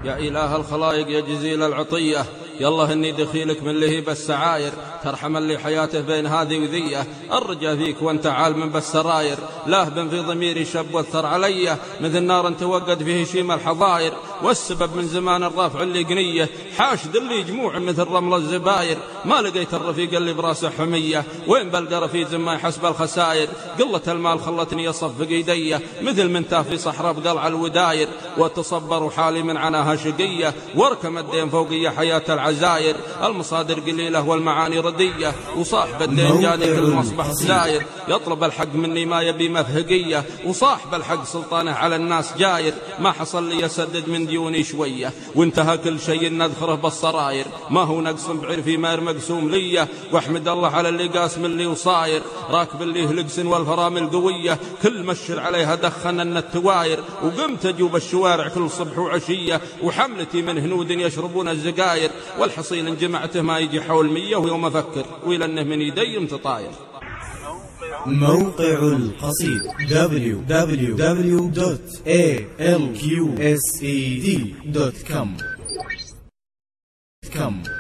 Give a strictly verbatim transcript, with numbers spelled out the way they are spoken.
يا إله الخلائق يا جزيل العطية، يالله إني دخيلك من لهيب السعاير، ترحم اللي حياته بين هذه وذية، الرجا فيك وانت عالم بالسراير، لاهب في ضميري شب والثر علي، مثل نار توقد فيه شيم الحظاير، والسبب من زمان الرافع اللي قنية، حاشد اللي جموع مثل رمل الزباير، ما لقيت الرفيق اللي براسه حمية، وين بلقى رفيق ما يحسب الخساير، قلة المال خلتني يصفق ايديه، مثل منتاه في صحراء بقلع الوداير، وتصبر حالي من عناها شقية، واركم الدين فوقية حياة العزاير، المصادر قليلة والمعاني ردية، وصاحب الدين جاني كل مصبح ساير، يطلب الحق مني ما يبي مفهقية، وصاحب الحق سلطانه على الناس جاير، ما حصل لي يسدد من ديوني شوية، وانتهى كل شيء نذخره بالصراير، ما هو نقص بعرفي ماير مقسوم لي، واحمد الله على اللي قاسم اللي وصاير، راكب اللي هلقسن والفرامل قوية، كل مشر عليها دخن التواير، وقمت اجوب الشوارع كل صبح وعشية، وحملتي من هنود يشربون الزقاير، والحصيل ان جمعته ما يجي حول مية، ويوم افكر ويل انه من يدي متطاير. موقع القصيد دبليو دبليو دبليو دوت إيه إل كيو إس إي دي دوت كوم